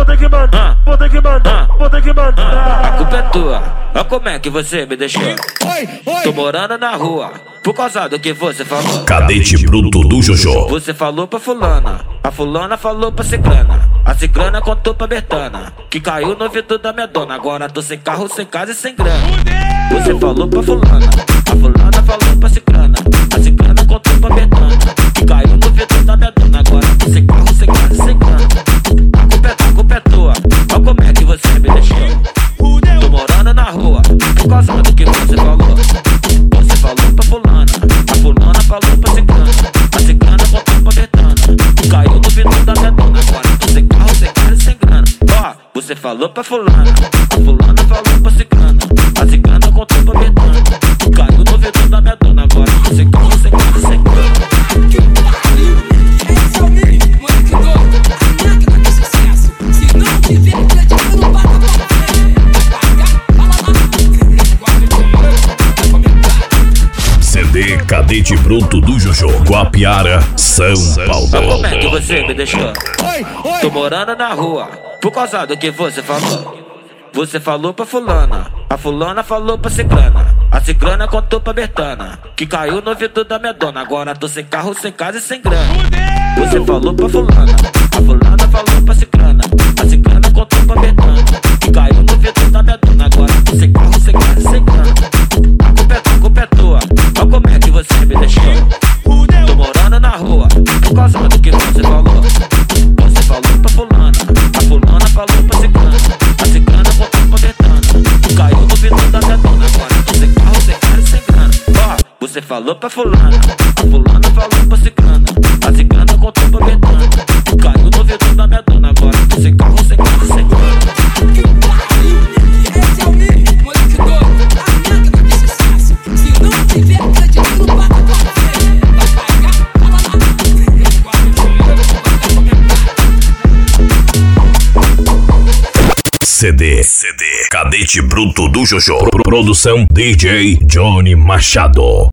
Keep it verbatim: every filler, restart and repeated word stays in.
ter que mandar, vou ter que mandar, vou ter que mandar. A culpa é tua, olha como é que você me deixou. Tô morando na rua, por causa do que você falou. Cadete bruto do Jojo. Você falou pra fulana, a fulana falou pra ciclana, a ciclana contou pra Bertana, que caiu no ouvido da minha dona. Agora tô sem carro, sem casa e sem grana. Você falou pra fulana, a fulana falou pra ciclana, a ciclana contou pra Bertana, que caiu no ouvido da minha dona. Agora tô sem carro, sem casa e sem grana. A culpa é, a culpa é tua, olha como é que você me deixou. Tô morando na rua, por causa do que você falou. Você falou pra fulana, a fulana falou pra ciclana, a ciclana contou pra Bertana, que caiu no ouvido da minha dona. Agora tô sem carro, sem casa e sem grana. Ó, você falou pra fulana, a fulana falou pra ciclana, a ciclana contou pra Bertana, que caiu no ouvido da minha dona. Agora tô sem carro, sem casa e sem grana. Esse é o mínimo, mano, que doido. A máquina de sucesso. Se não tiver crédito, não paga pra C D Cadete bruto do Jojo. Guapiara, São Paulo. Olha como é que você me deixou. Tô morando na rua, por causa do que você falou. Você falou pra fulana, a fulana falou pra ciclana, a ciclana contou pra Bertana, que caiu no ouvido da minha dona. Agora tô sem carro, sem casa e sem grana. Você falou pra fulana, a fulana falou pra ciclana, a ciclana contou pra Bertana, que caiu no ouvido da minha dona. Agora tô sem carro, sem casa e sem grana. A culpa é, a culpa é tua, olha como é que você me deixou. Tô morando na rua, por causa do que você falou. Você falou pra fulana, a fulana falou pra ciclana, a ciclana contou pra Bertana, que caiu no ouvido da minha dona. Agora tô sem carro, sem casa e sem grana. Ó, você falou pra fulana, a fulana falou pra ciclana, a ciclana contou pra Bertana, que caiu no ouvido da minha dona. Agora tô sem carro, sem casa e sem grana. esse é o mínimo, mano, que doido. A máquina de sucesso. Se não tiver crédito, não paga pra vai pagar, fala lá. C D, C D Cadete bruto do Jojo. Produção D J Johnny Machado.